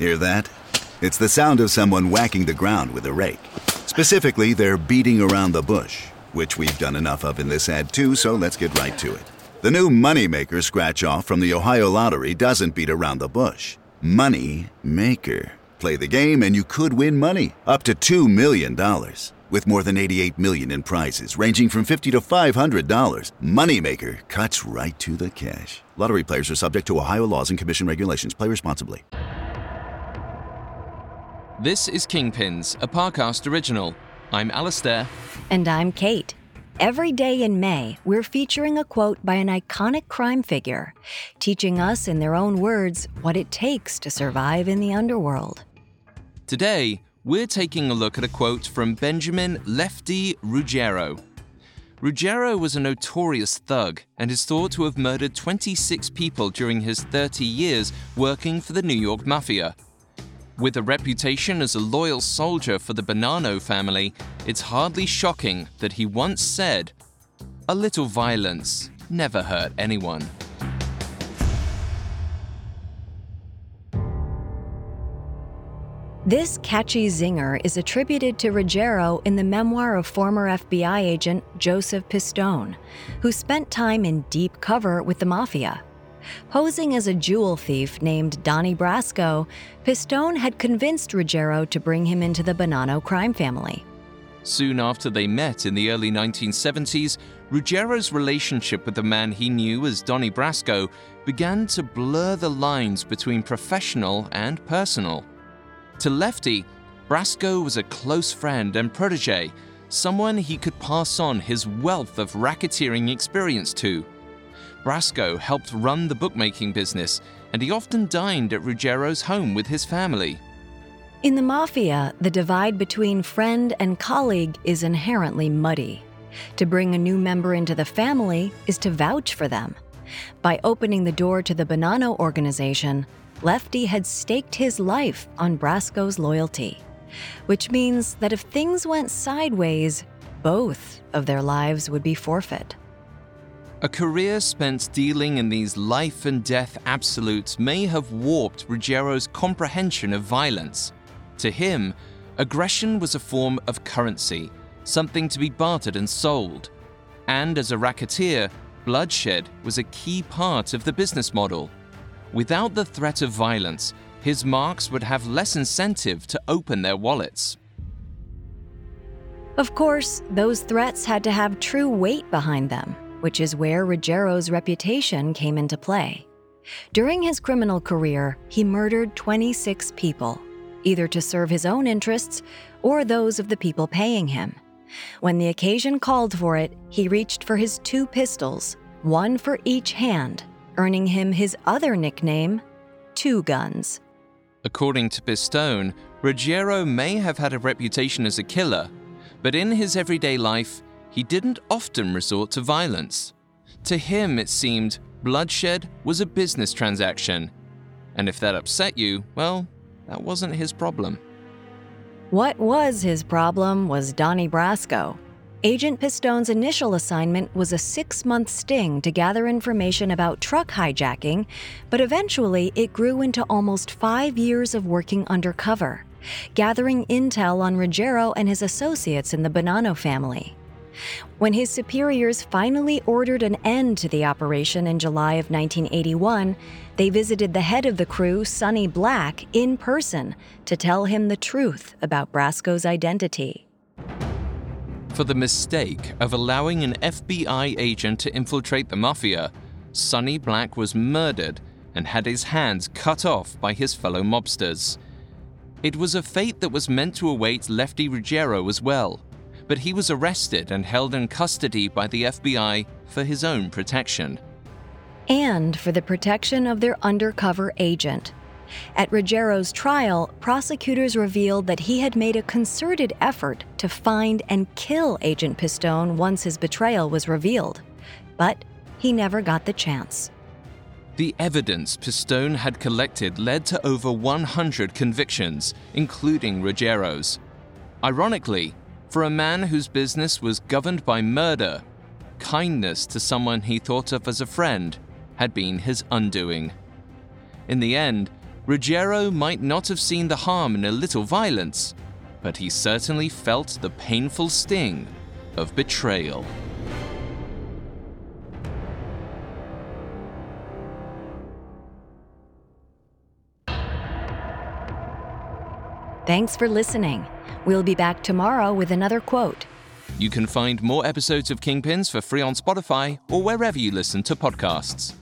Hear that? It's the sound of someone whacking the ground with a rake. Specifically, they're beating around the bush, which we've done enough of in this ad too, so let's get right to it. The new Moneymaker scratch-off from the Ohio Lottery doesn't beat around the bush. Moneymaker. Play the game and you could win money, up to $2 million. With more than $88 million in prizes, ranging from $50 to $500, Moneymaker cuts right to the cash. Lottery players are subject to Ohio laws and commission regulations. Play responsibly. This is Kingpins, a Parcast original. I'm Alistair. And I'm Kate. Every day in May, we're featuring a quote by an iconic crime figure, teaching us in their own words what it takes to survive in the underworld. Today, we're taking a look at a quote from Benjamin Lefty Ruggiero. Ruggiero was a notorious thug and is thought to have murdered 26 people during his 30 years working for the New York Mafia. With a reputation as a loyal soldier for the Bonanno family, it's hardly shocking that he once said, "A little violence never hurt anyone." This catchy zinger is attributed to Ruggiero in the memoir of former FBI agent Joseph Pistone, who spent time in deep cover with the Mafia. Posing as a jewel thief named Donnie Brasco, Pistone had convinced Ruggiero to bring him into the Bonanno crime family. Soon after they met in the early 1970s, Ruggiero's relationship with the man he knew as Donnie Brasco began to blur the lines between professional and personal. To Lefty, Brasco was a close friend and protege, someone he could pass on his wealth of racketeering experience to. Brasco helped run the bookmaking business, and he often dined at Ruggiero's home with his family. In the Mafia, the divide between friend and colleague is inherently muddy. To bring a new member into the family is to vouch for them. By opening the door to the Bonanno organization, Lefty had staked his life on Brasco's loyalty, which means that if things went sideways, both of their lives would be forfeit. A career spent dealing in these life and death absolutes may have warped Ruggiero's comprehension of violence. To him, aggression was a form of currency, something to be bartered and sold. And as a racketeer, bloodshed was a key part of the business model. Without the threat of violence, his marks would have less incentive to open their wallets. Of course, those threats had to have true weight behind them, which is where Ruggiero's reputation came into play. During his criminal career, he murdered 26 people, either to serve his own interests or those of the people paying him. When the occasion called for it, he reached for his 2 pistols, one for each hand, earning him his other nickname, Two Guns. According to Pistone, Ruggiero may have had a reputation as a killer, but in his everyday life, he didn't often resort to violence. To him, it seemed bloodshed was a business transaction. And if that upset you, well, that wasn't his problem. What was his problem was Donnie Brasco. Agent Pistone's initial assignment was a 6-month sting to gather information about truck hijacking, but eventually it grew into almost 5 years of working undercover, gathering intel on Ruggiero and his associates in the Bonanno family. When his superiors finally ordered an end to the operation in July of 1981, they visited the head of the crew, Sonny Black, in person to tell him the truth about Brasco's identity. For the mistake of allowing an FBI agent to infiltrate the Mafia, Sonny Black was murdered and had his hands cut off by his fellow mobsters. It was a fate that was meant to await Lefty Ruggiero as well, but he was arrested and held in custody by the FBI for his own protection. And for the protection of their undercover agent. At Ruggiero's trial, prosecutors revealed that he had made a concerted effort to find and kill Agent Pistone once his betrayal was revealed, but he never got the chance. The evidence Pistone had collected led to over 100 convictions, including Ruggiero's. Ironically, for a man whose business was governed by murder, kindness to someone he thought of as a friend had been his undoing. In the end, Ruggiero might not have seen the harm in a little violence, but he certainly felt the painful sting of betrayal. Thanks for listening. We'll be back tomorrow with another quote. You can find more episodes of Kingpins for free on Spotify or wherever you listen to podcasts.